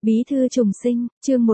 Bí thư trùng sinh, chương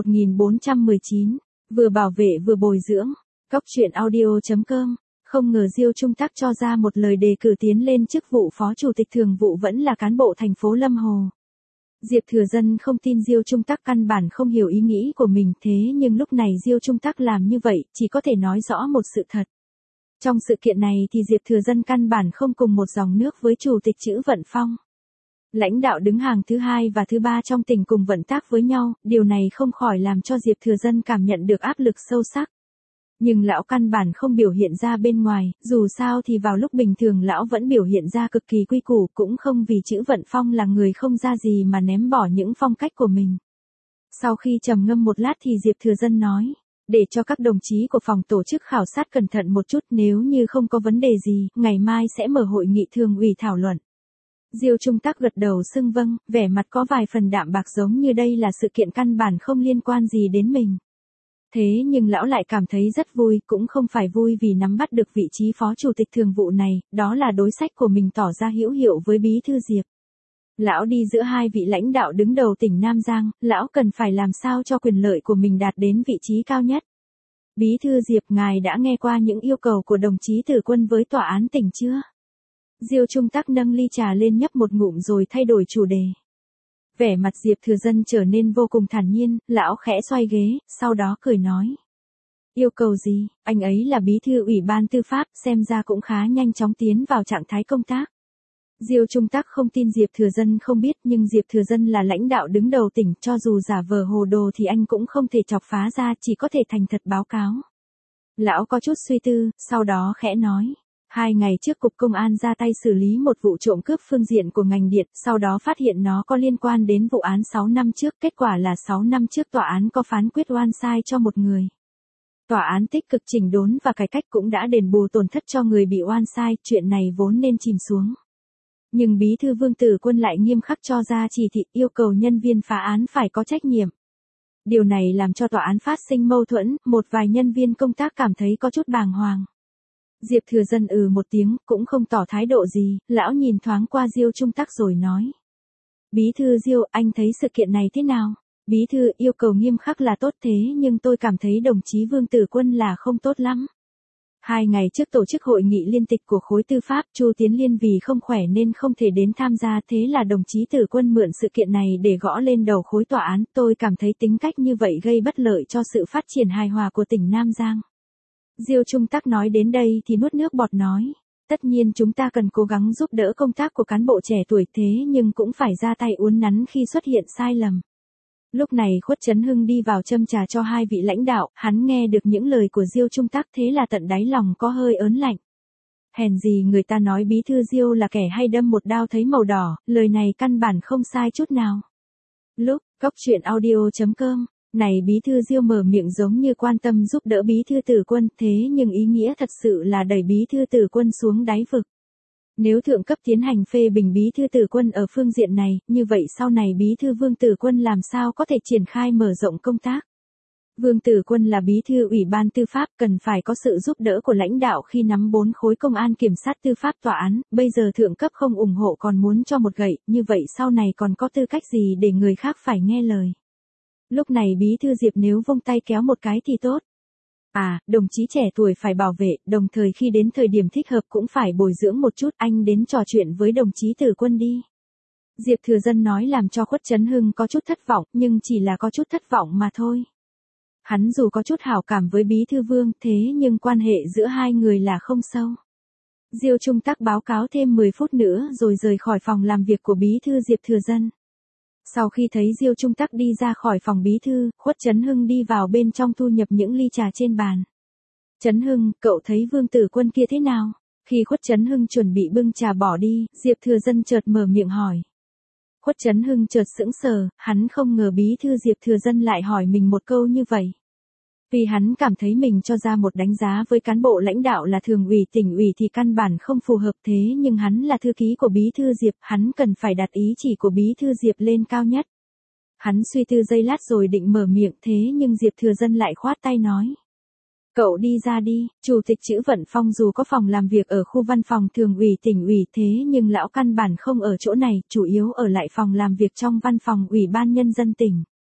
1419, vừa bảo vệ vừa bồi dưỡng. Cóc truyện audio.com. Không ngờ Diêu Trung Tắc cho ra một lời đề cử tiến lên chức vụ phó chủ tịch thường vụ vẫn là cán bộ thành phố Lâm Hồ. Diệp Thừa Dân không tin Diêu Trung Tắc căn bản không hiểu ý nghĩ của mình, thế nhưng lúc này Diêu Trung Tắc làm như vậy chỉ có thể nói rõ một sự thật. Trong sự kiện này thì Diệp Thừa Dân căn bản không cùng một dòng nước với chủ tịch Chữ Vận Phong. Lãnh đạo đứng hàng thứ 2 và thứ 3 trong tỉnh cùng vận tác với nhau, điều này không khỏi làm cho Diệp Thừa Dân cảm nhận được áp lực sâu sắc. Nhưng lão căn bản không biểu hiện ra bên ngoài, dù sao thì vào lúc bình thường lão vẫn biểu hiện ra cực kỳ quy củ, cũng không vì Chữ Vận Phong là người không ra gì mà ném bỏ những phong cách của mình. Sau khi trầm ngâm một lát thì Diệp Thừa Dân nói, để cho các đồng chí của phòng tổ chức khảo sát cẩn thận một chút, nếu như không có vấn đề gì, ngày mai sẽ mở hội nghị thường ủy thảo luận. Diêu Trung Tắc gật đầu xưng vâng, vẻ mặt có vài phần đạm bạc giống như đây là sự kiện căn bản không liên quan gì đến mình. Thế nhưng lão lại cảm thấy rất vui, cũng không phải vui vì nắm bắt được vị trí phó chủ tịch thường vụ này, đó là đối sách của mình tỏ ra hữu hiệu với Bí thư Diệp. Lão đi giữa hai vị lãnh đạo đứng đầu tỉnh Nam Giang, lão cần phải làm sao cho quyền lợi của mình đạt đến vị trí cao nhất. Bí thư Diệp, ngài đã nghe qua những yêu cầu của đồng chí Tử Quân với tòa án tỉnh chưa? Diêu Trung Tắc nâng ly trà lên nhấp một ngụm rồi thay đổi chủ đề. Vẻ mặt Diệp Thừa Dân trở nên vô cùng thản nhiên, lão khẽ xoay ghế, sau đó cười nói. Yêu cầu gì? Anh ấy là bí thư ủy ban tư pháp, xem ra cũng khá nhanh chóng tiến vào trạng thái công tác. Diêu Trung Tắc không tin Diệp Thừa Dân không biết, nhưng Diệp Thừa Dân là lãnh đạo đứng đầu tỉnh, cho dù giả vờ hồ đồ thì anh cũng không thể chọc phá ra, chỉ có thể thành thật báo cáo. Lão có chút suy tư, sau đó khẽ nói. 2 ngày trước Cục Công an ra tay xử lý một vụ trộm cướp phương diện của ngành điện, sau đó phát hiện nó có liên quan đến vụ án 6 năm trước, kết quả là 6 năm trước tòa án có phán quyết oan sai cho một người. Tòa án tích cực chỉnh đốn và cải cách cũng đã đền bù tổn thất cho người bị oan sai, chuyện này vốn nên chìm xuống. Nhưng Bí thư Vương Tử Quân lại nghiêm khắc cho ra chỉ thị yêu cầu nhân viên phá án phải có trách nhiệm. Điều này làm cho tòa án phát sinh mâu thuẫn, một vài nhân viên công tác cảm thấy có chút bàng hoàng. Diệp Thừa Dân một tiếng, cũng không tỏ thái độ gì, lão nhìn thoáng qua Diêu Trung Tắc rồi nói. Bí thư Diêu, anh thấy sự kiện này thế nào? Bí thư, yêu cầu nghiêm khắc là tốt thế nhưng tôi cảm thấy đồng chí Vương Tử Quân là không tốt lắm. 2 ngày trước tổ chức hội nghị liên tịch của khối tư pháp, Chu Tiến Liên vì không khỏe nên không thể đến tham gia, thế là đồng chí Tử Quân mượn sự kiện này để gõ lên đầu khối tòa án, tôi cảm thấy tính cách như vậy gây bất lợi cho sự phát triển hài hòa của tỉnh Nam Giang. Diêu Trung Tắc nói đến đây thì nuốt nước bọt nói, tất nhiên chúng ta cần cố gắng giúp đỡ công tác của cán bộ trẻ tuổi, thế nhưng cũng phải ra tay uốn nắn khi xuất hiện sai lầm. Lúc này Khuất Trấn Hưng đi vào châm trà cho hai vị lãnh đạo, hắn nghe được những lời của Diêu Trung Tắc thế là tận đáy lòng có hơi ớn lạnh. Hèn gì người ta nói Bí thư Diêu là kẻ hay đâm một đao thấy màu đỏ, lời này căn bản không sai chút nào. Lúc, Cóc truyện audio.com. Này Bí thư Diêu mở miệng giống như quan tâm giúp đỡ Bí thư Tử Quân, thế nhưng ý nghĩa thật sự là đẩy Bí thư Tử Quân xuống đáy vực. Nếu thượng cấp tiến hành phê bình Bí thư Tử Quân ở phương diện này, như vậy sau này Bí thư Vương Tử Quân làm sao có thể triển khai mở rộng công tác? Vương Tử Quân là bí thư ủy ban tư pháp, cần phải có sự giúp đỡ của lãnh đạo khi nắm 4 khối công an, kiểm sát, tư pháp, tòa án, bây giờ thượng cấp không ủng hộ còn muốn cho một gậy, như vậy sau này còn có tư cách gì để người khác phải nghe lời? Lúc này Bí thư Diệp nếu vung tay kéo một cái thì tốt. Đồng chí trẻ tuổi phải bảo vệ, đồng thời khi đến thời điểm thích hợp cũng phải bồi dưỡng một chút, anh đến trò chuyện với đồng chí Tử Quân đi. Diệp Thừa Dân nói làm cho Khuất Trấn Hưng có chút thất vọng, nhưng chỉ là có chút thất vọng mà thôi. Hắn dù có chút hảo cảm với Bí thư Vương, thế nhưng quan hệ giữa hai người là không sâu. Diêu Trung Tắc báo cáo thêm 10 phút nữa rồi rời khỏi phòng làm việc của Bí thư Diệp Thừa Dân. Sau khi thấy Diêu Trung Tắc đi ra khỏi phòng bí thư, Khuất Trấn Hưng đi vào bên trong thu nhập những ly trà trên bàn. Trấn Hưng, cậu thấy Vương Tử Quân kia thế nào? Khi Khuất Trấn Hưng chuẩn bị bưng trà bỏ đi, Diệp Thừa Dân chợt mở miệng hỏi. Khuất Trấn Hưng chợt sững sờ, hắn không ngờ bí thư Diệp Thừa Dân lại hỏi mình một câu như vậy. Vì hắn cảm thấy mình cho ra một đánh giá với cán bộ lãnh đạo là thường ủy, tỉnh ủy thì căn bản không phù hợp, thế nhưng hắn là thư ký của Bí thư Diệp, hắn cần phải đặt ý chỉ của Bí thư Diệp lên cao nhất. Hắn suy tư giây lát rồi định mở miệng, thế nhưng Diệp Thừa Dân lại khoát tay nói. Cậu đi ra đi, Chủ tịch Chữ Vận Phong dù có phòng làm việc ở khu văn phòng thường ủy, tỉnh ủy, thế nhưng lão căn bản không ở chỗ này, chủ yếu ở lại phòng làm việc trong văn phòng Ủy ban Nhân dân tỉnh.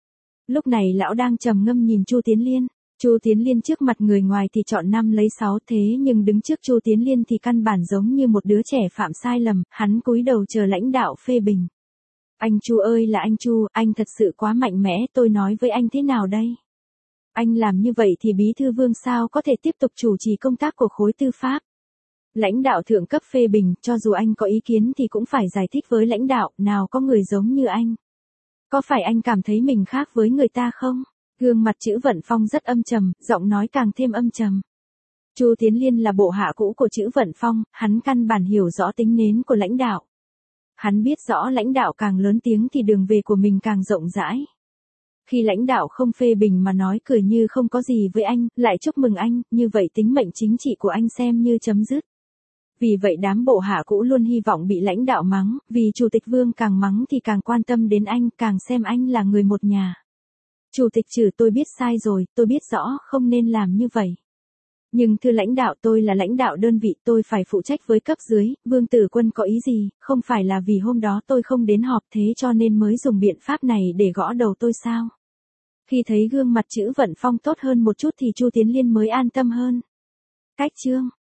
Lúc này lão đang trầm ngâm nhìn Chu Tiến Liên. Chu Tiến Liên trước mặt người ngoài thì chọn 5 lấy 6 thế nhưng đứng trước Chu Tiến Liên thì căn bản giống như một đứa trẻ phạm sai lầm, hắn cúi đầu chờ lãnh đạo phê bình. Anh Chu ơi là anh Chu, anh thật sự quá mạnh mẽ, tôi nói với anh thế nào đây? Anh làm như vậy thì bí thư Vương sao có thể tiếp tục chủ trì công tác của khối tư pháp? Lãnh đạo thượng cấp phê bình, cho dù anh có ý kiến thì cũng phải giải thích với lãnh đạo, nào có người giống như anh. Có phải anh cảm thấy mình khác với người ta không? Gương mặt Chữ Vận Phong rất âm trầm, giọng nói càng thêm âm trầm. Chu Tiến Liên là bộ hạ cũ của Chữ Vận Phong, hắn căn bản hiểu rõ tính nến của lãnh đạo. Hắn biết rõ lãnh đạo càng lớn tiếng thì đường về của mình càng rộng rãi. Khi lãnh đạo không phê bình mà nói cười như không có gì với anh, lại chúc mừng anh, như vậy tính mệnh chính trị của anh xem như chấm dứt. Vì vậy đám bộ hạ cũ luôn hy vọng bị lãnh đạo mắng, vì Chủ tịch Vương càng mắng thì càng quan tâm đến anh, càng xem anh là người một nhà. Chủ tịch Trử, tôi biết sai rồi, tôi biết rõ không nên làm như vậy. Nhưng thưa lãnh đạo, tôi là lãnh đạo đơn vị, tôi phải phụ trách với cấp dưới, Vương Tử Quân có ý gì, không phải là vì hôm đó tôi không đến họp thế cho nên mới dùng biện pháp này để gõ đầu tôi sao? Khi thấy gương mặt Chữ Vận Phong tốt hơn một chút thì Chu Tiến Liên mới an tâm hơn. Cách chương